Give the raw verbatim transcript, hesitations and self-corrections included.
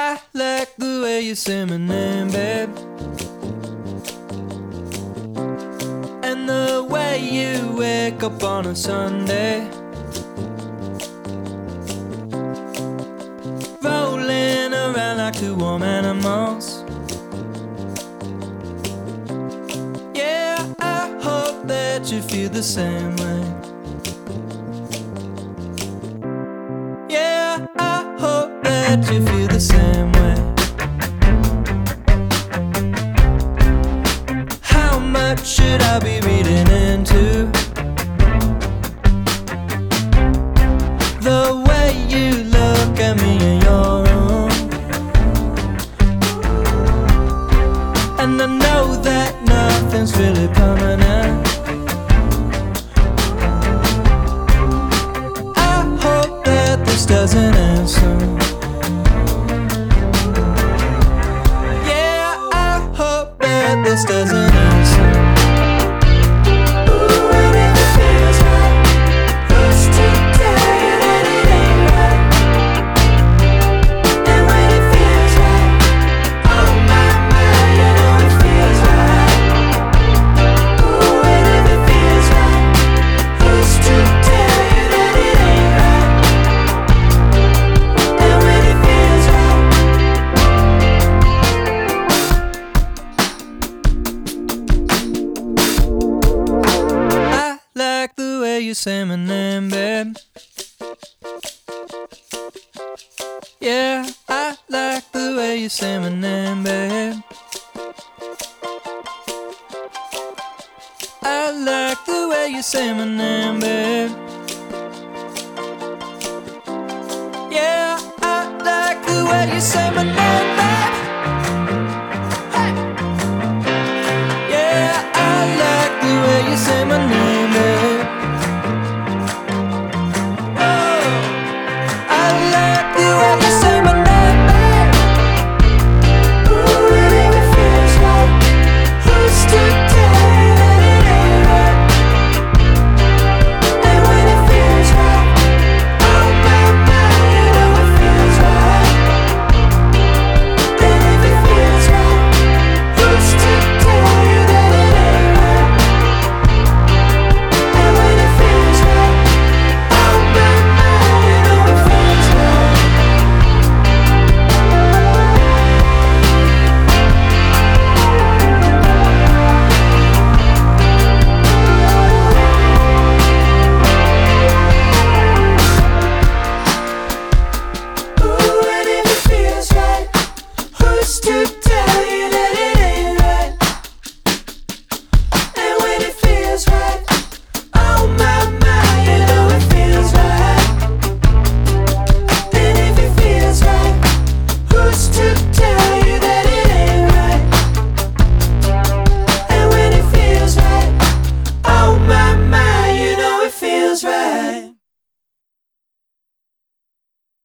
I like the way you say my name, babe, and the way you wake up on a Sunday, rolling around like two warm animals. Yeah, I hope that you feel the same way. Yeah, I hope that you feel the same way. How much should I be reading into the way you look at me in your room? And I know that nothing's really permanent. I hope that this doesn't end soon. Yeah, I hope that this doesn't end soon. Ooh, and if it feels right, who's to tell you that it ain't right? And when it feels right, oh my, my, you know it feels right. Ooh, and if it feels right, who's to tell you that it ain't right? And when it feels right, I like the way you say my name, babe. Yeah, I like the way you say my name, babe. I like the way you say my name, babe. Yeah, I like the way you say my name, babe. Hey. Yeah, I like the way you say my name, babe. Oh, I like